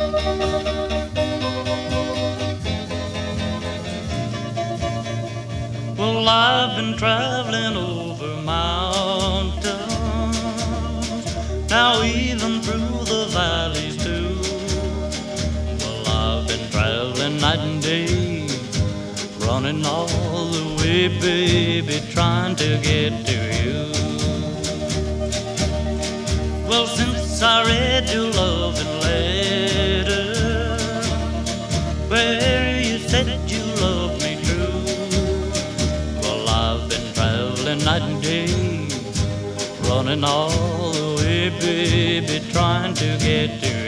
Well, I've been traveling over mountains, now even through the valleys too. Well, I've been traveling night and day, running all the way, baby, trying to get to you. Well, since I read your loving letter, where you said you loved me true, well, I've been traveling night and day, running all the way, baby, trying to get to